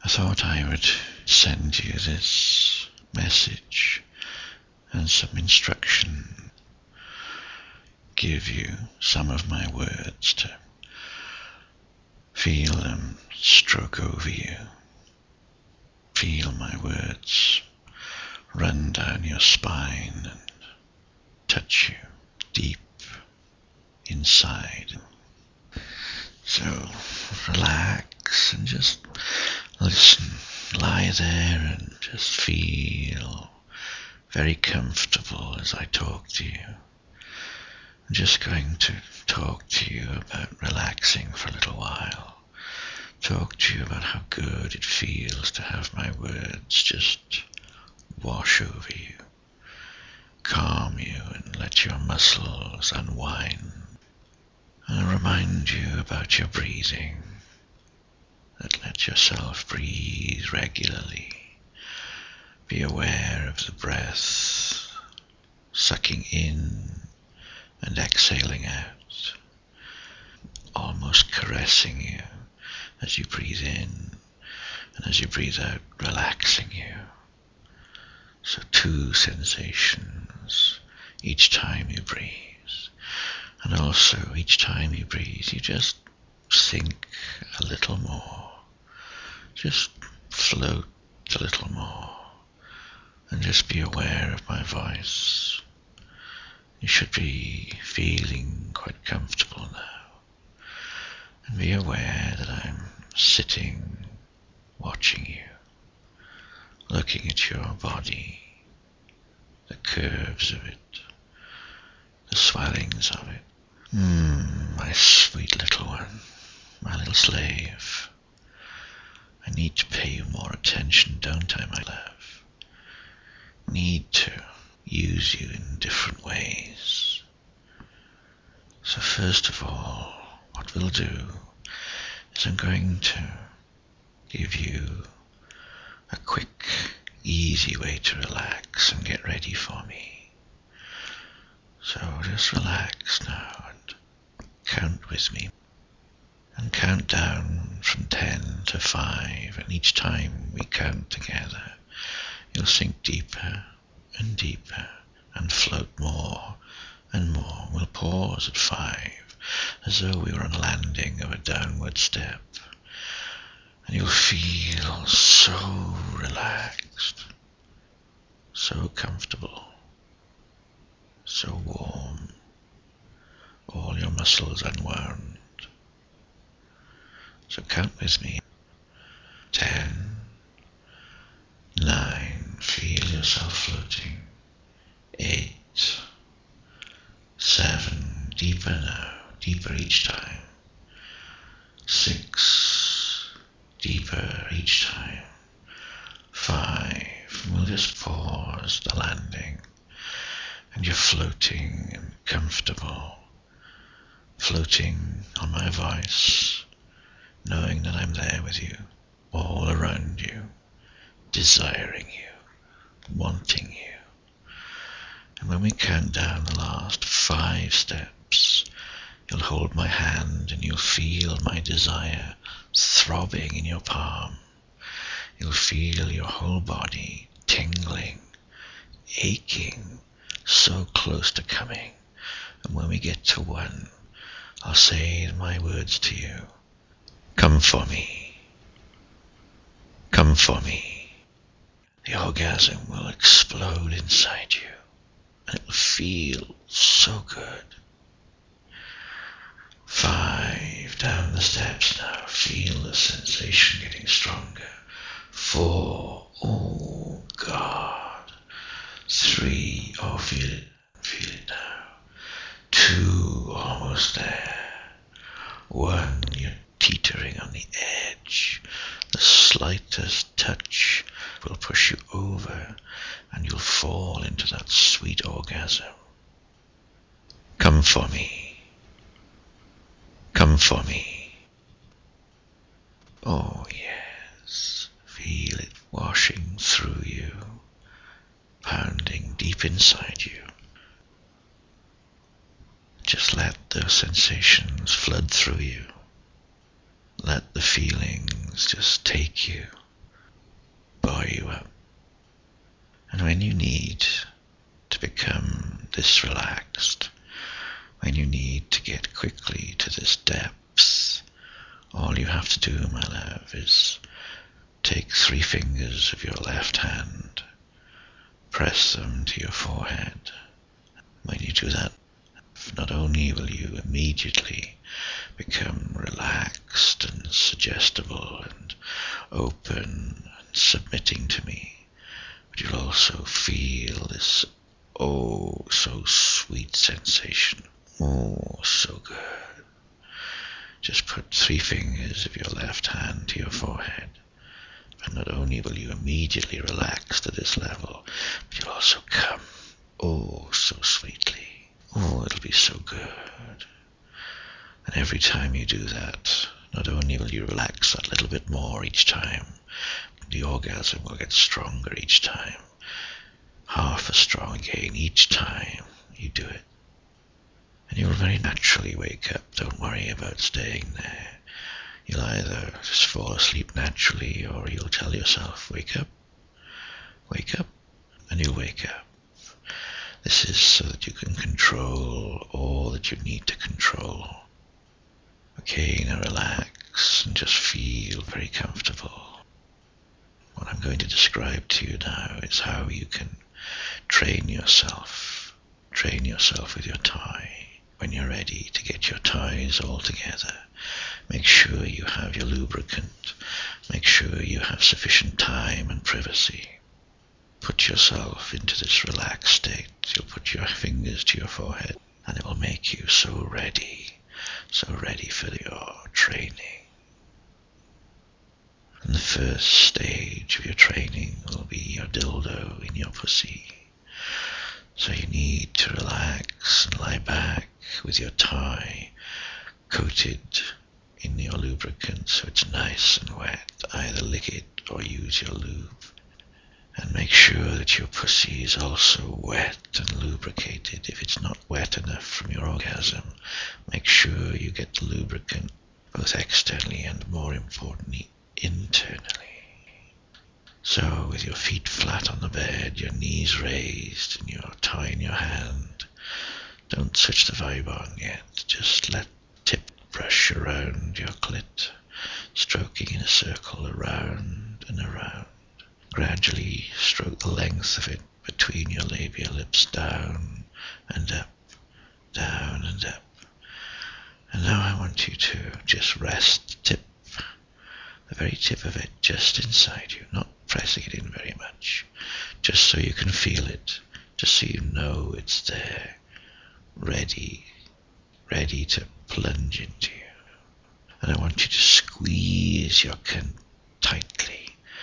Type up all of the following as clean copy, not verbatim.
I thought I would send you this message and some instruction, give you some of my words to feel them stroke over you. Feel my words run down your spine and touch you deep inside. So relax and just listen. Lie there and just feel very comfortable as I talk to you. I'm just going to talk to you about relaxing for a little while. Talk to you about how good it feels to have my words just wash over you, calm you and let your muscles unwind. And remind you about your breathing, that let yourself breathe regularly. Be aware of the breath, sucking in and exhaling out, almost caressing you as you breathe in, and as you breathe out, relaxing you. So 2 sensations each time you breathe. And also each time you breathe, you just sink a little more. Just float a little more. And just be aware of my voice. You should be feeling quite comfortable now. And be aware that I'm sitting, watching you, looking at your body, the curves of it, the swellings of it. My sweet little one, my little slave. I need to pay you more attention, don't I, my love? Need to use you in different ways. So first of all, what we'll do is I'm going to give you a quick, easy way to relax and get ready for me. So just relax now and count with me. And count down from 10 to 5, and each time we count together, you'll sink deeper and deeper and float more and more. We'll pause at 5, as though we were on a landing of a downward step. And you'll feel so relaxed, so comfortable, so warm, all your muscles unwound. So count with me. 10, 9, feel yourself floating. 8, 7, deeper now, deeper each time. 6, deeper each time. 5, we'll just pause the landing, and you're floating and comfortable, floating on my voice, knowing that I'm there with you, all around you, desiring you, wanting you. And when we count down the last 5 steps, you'll hold my hand and you'll feel my desire throbbing in your palm. You'll feel your whole body tingling, aching, so close to coming. And when we get to 1, I'll say my words to you. Come for me. Come for me. The orgasm will explode inside you, and it will feel so good. 5, down the steps now. Feel the sensation getting stronger. 4, oh God. 3, oh feel it now. 2, almost there. 1, you're teetering on the edge. The slightest touch will push you over and you'll fall into that sweet orgasm. Come for me. Come for me. Oh yes, feel it washing through you, pounding deep inside you. Just let those sensations flood through you. Let the feelings just take you bar you up. And when you need to become this relaxed, when you need to get quickly to this depth, all you have to do, my love, is take 3 fingers of your left hand, press them to your forehead. When you do that, not only will you immediately become relaxed and suggestible and open and submitting to me, but you'll also feel this oh so sweet sensation. Oh, so good. Just put 3 fingers of your left hand to your forehead, and not only will you immediately relax to this level, but you'll also come oh so sweetly. Oh, it'll be so good. And every time you do that, not only will you relax that little bit more each time, but the orgasm will get stronger each time. Half as strong again each time you do it. And you will very naturally wake up. Don't worry about staying there. You'll either just fall asleep naturally, or you'll tell yourself, wake up, and you'll wake up. This is so that you can control all that you need to control. Okay, now relax and just feel very comfortable. What I'm going to describe to you now is how you can train yourself with your tie. When you're ready to get your ties all together, make sure you have your lubricant, make sure you have sufficient time and privacy. Put yourself into this relaxed state. You'll put your fingers to your forehead, and it will make you so ready for your training. And the first stage of your training will be your dildo in your pussy. So you need to relax and lie back with your tie coated in your lubricant so it's nice and wet. Either lick it or use your lube. And make sure that your pussy is also wet and lubricated. If it's not wet enough from your orgasm, make sure you get the lubricant both externally and, more importantly, internally. So with your feet flat on the bed, your knees raised and your tie in your hand, don't switch the vibe on yet. Just let tip brush around your clit, stroking in a circle around and around. Gradually stroke the length of it between your labia lips, down and up, down and up. And now I want you to just rest the very tip of it just inside you, not pressing it in very much, just so you can feel it, just so you know it's there, ready to plunge into you. And I want you to squeeze your cunt tightly.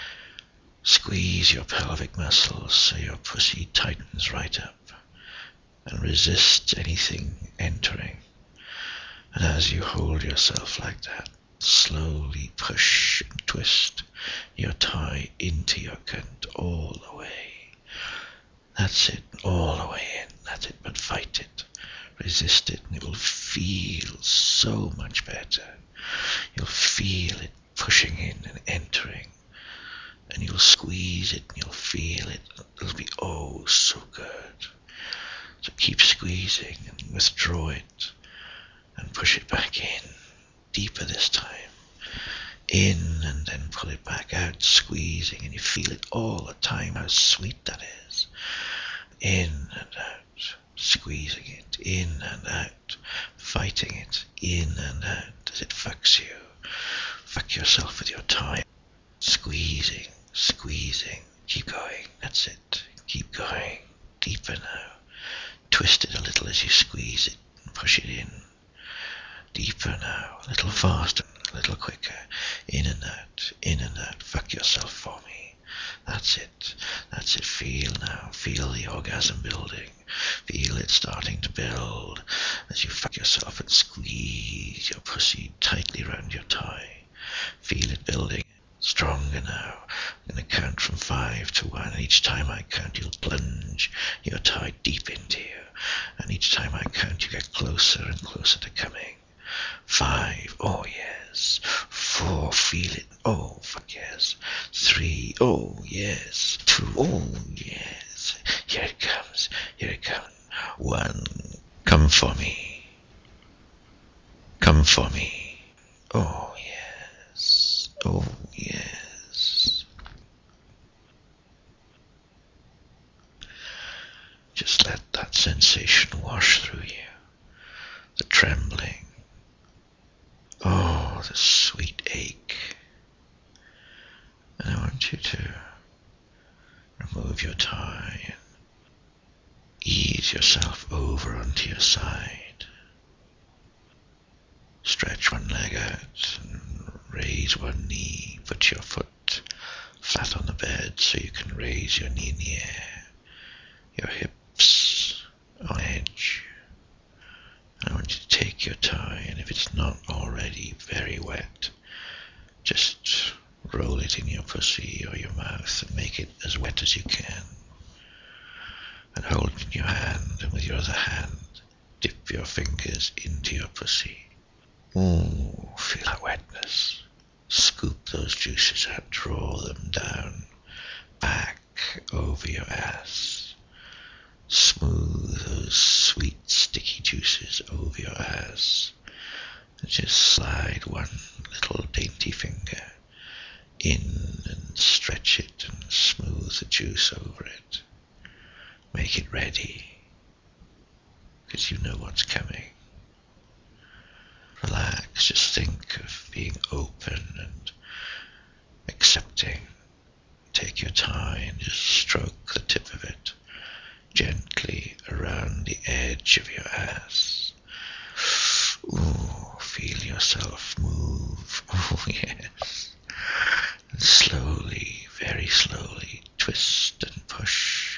Squeeze your pelvic muscles so your pussy tightens right up and resists anything entering. And as you hold yourself like that, slowly push and twist your tie into your cunt all the way. That's it, all the way in. That's it, but fight it. Resist it, and it will feel so much better. You'll feel it pushing in and entering. And you'll squeeze it and you'll feel it. It'll be oh so good. So keep squeezing and withdraw it and push it back in, deeper this time. In and then pull it back out, squeezing, and you feel it all the time, how sweet that is. In and out, squeezing it, in and out, fighting it, in and out as it fucks you. Fuck yourself with your tie. Squeezing, keep going, that's it, keep going, deeper now, twist it a little as you squeeze it and push it in, deeper now, a little faster, a little quicker, in and out, fuck yourself for me, that's it, feel now, feel the orgasm building, feel it starting to build as you fuck yourself and squeeze your pussy tightly round your tie, feel it building. Stronger now. I'm going to count from 5 to 1, and each time I count you'll plunge your tie deep into you, and each time I count you get closer and closer to coming. 5, oh yes. yes. 4, feel it. Oh, fuck yes. 3, oh, yes. 2, oh, yes. Here it comes. Here it comes. 1, come for me. Come for me. Oh, yes. Oh, yes. Just let that sensation wash through you. The trembling. Oh, the sweet ache. And I want you to remove your tie and ease yourself over onto your side. Stretch one leg out and raise one knee. Put your foot flat on the bed so you can raise your knee in the air. Your hips on edge. I want you to take your tie, and if it's not already very wet, just roll it in your pussy or your mouth and make it as wet as you can. And hold it in your hand, and with your other hand, dip your fingers into your pussy. Ooh, feel that wetness. Scoop those juices out, draw them down, back over your ass. Smooth those sweet, sticky juices over your ass. And just slide one little dainty finger in and stretch it and smooth the juice over it. Make it ready, because you know what's coming. Relax, just think of being open and accepting. Take your tie and just stroke the tip of it gently around the edge of your ass. Ooh, feel yourself move. Oh, yes. And slowly, very slowly, twist and push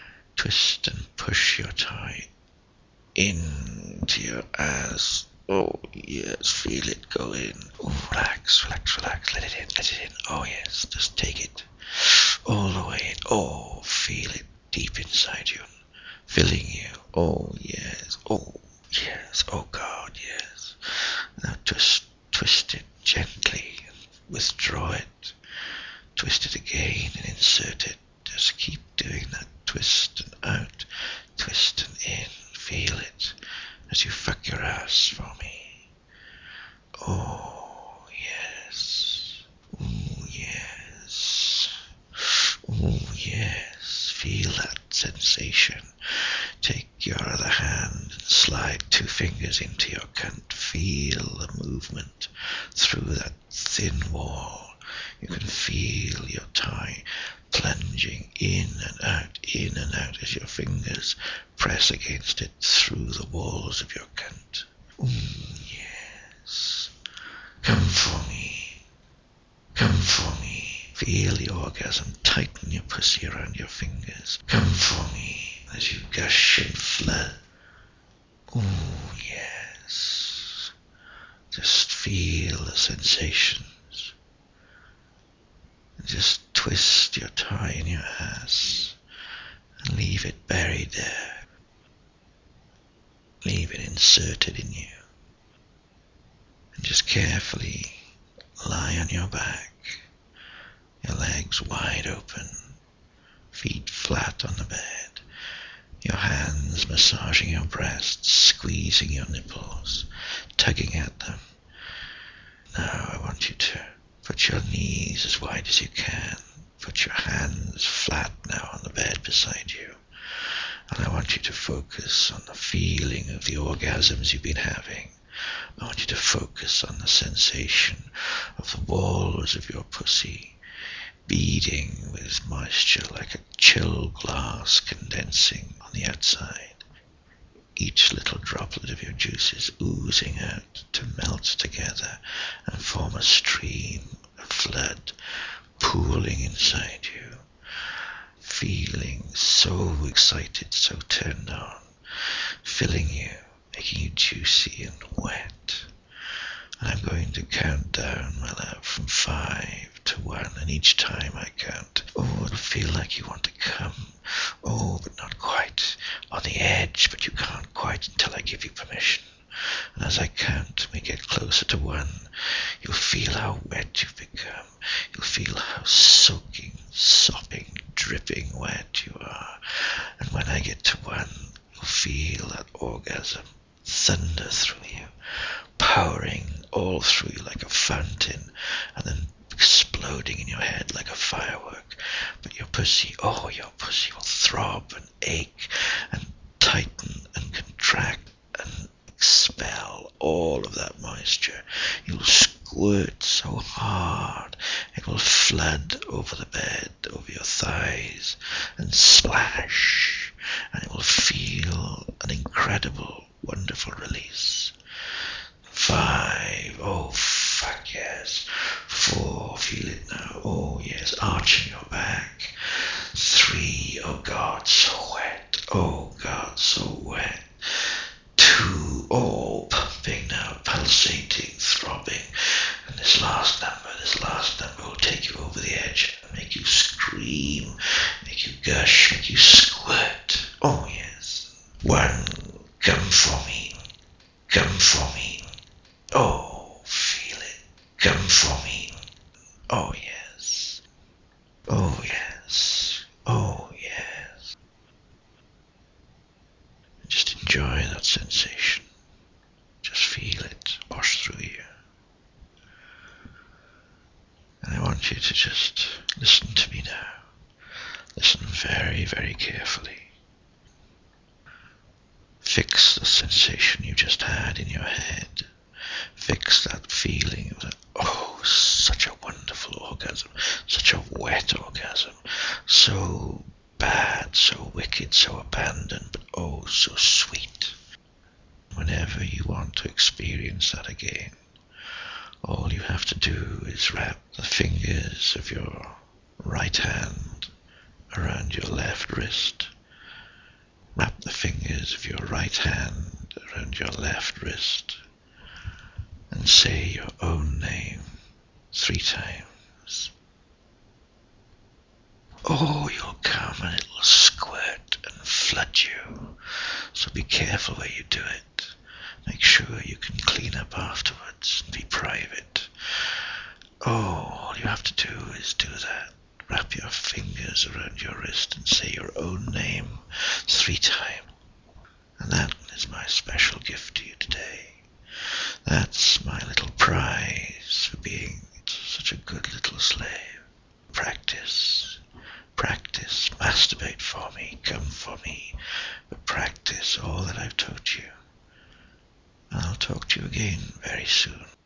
your tie into your ass. Oh, yes, feel it go in. Oh, relax, relax, relax. Let it in. Oh, yes, just take it all the way in. Oh, feel it deep inside you, filling you. Oh, yes. Oh, yes. Oh, God, yes. Now twist it gently. Withdraw it. Twist it again and insert it. Just keep doing that. Twist and out. Twist and in. Feel it as you fuck your ass for me. Oh, yes. Oh, yes. Oh, yes. Feel that sensation. Take your other hand and slide 2 fingers into your cunt. Feel the movement through that thin wall. You can feel your tie plunging in and out as your fingers press against it through the walls of your cunt. Yes. Come for me. Come for me. Feel the orgasm tighten your pussy around your fingers. Come for me as you gush and flood. Oh, yes. Just feel the sensations. Just twist your tie in your ass and leave it buried there. Leave it inserted in you. And just carefully lie on your back, your legs wide open, feet flat on the bed, your hands massaging your breasts, squeezing your nipples, tugging at them. Now I want you to put your knees as wide as you can. Put your hands flat now on the bed beside you. And I want you to focus on the feeling of the orgasms you've been having. I want you to focus on the sensation of the walls of your pussy beading with moisture like a chill glass condensing on the outside. Each little droplet of your juices oozing out to melt together and form a stream, a flood, pooling inside you. Feeling so excited, so turned on, filling you, making you juicy and wet. And I'm going to count down, my love, from 5 to 1, and each time I count, oh, it'll feel like you want to come. Oh, but not quite. On the edge, but you can't quite until I give you permission. And as I count, we get closer to 1, you'll orgasm thunder through you, powering all through you like a fountain, and then exploding in your head like a firework. But your pussy will throb and ache and tighten and contract and expel all of that moisture. You'll squirt so hard it will flood over the bed, over your thighs, and splash, and it will feel an incredible, wonderful release. 5, oh fuck yes. 4, feel it now, oh yes, arching your back. 3, oh God, so wet, oh God, so wet. 2, oh, pumping now, pulsating, throbbing. And this last number will take you over the edge and make you scream, make you gush, make you squirt. Oh yes. 1, come for me, come for me. Oh, feel it, come for me. Oh yes, oh yes, oh yes. Just enjoy that sensation. Just feel it wash through you. And I want you to just listen to me now. Listen very, very carefully. Fix the sensation you just had in your head. Fix that feeling of that, oh, such a wonderful orgasm, such a wet orgasm, so bad, so wicked, so abandoned, but oh, so sweet. Whenever you want to experience that again, all you have to do is wrap the fingers of your right hand around your left wrist. Wrap the fingers of your right hand around your left wrist and say your own name 3 times. Oh, you'll come and it will squirt and flood you. So be careful where you do it. Make sure you can clean up afterwards and be private. Oh, all you have to do is do that. Wrap your fingers around your wrist and say your own name 3 times. And that is my special gift to you today. That's my little prize for being such a good little slave. Practice, practice, masturbate for me, come for me, but practice all that I've taught you. And I'll talk to you again very soon.